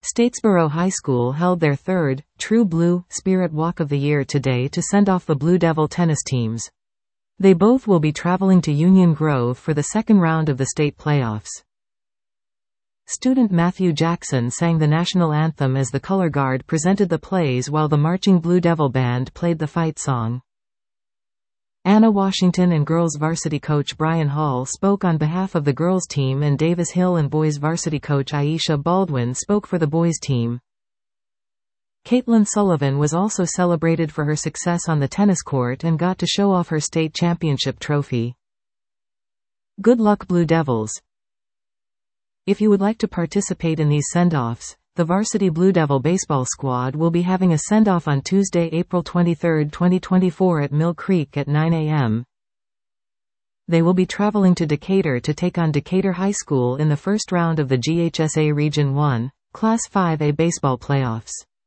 Statesboro High School held their third, True Blue, Spirit Walk of the Year today to send off the Blue Devil tennis teams. They both will be traveling to Union Grove for the second round of the state playoffs. Student Matthew Jackson sang the national anthem as the color guard presented the plays while the marching Blue Devil band played the fight song. Anna Washington and girls varsity coach Brian Hall spoke on behalf of the girls team, and Davis Hill and boys varsity coach Aisha Baldwin spoke for the boys team. Caitlin Sullivan was also celebrated for her success on the tennis court and got to show off her state championship trophy. Good luck, Blue Devils! If you would like to participate in these send-offs, the varsity Blue Devil baseball squad will be having a send-off on Tuesday, April 23, 2024 at Mill Creek at 9 a.m. They will be traveling to Decatur to take on Decatur High School in the first round of the GHSA Region 1, Class 5A baseball playoffs.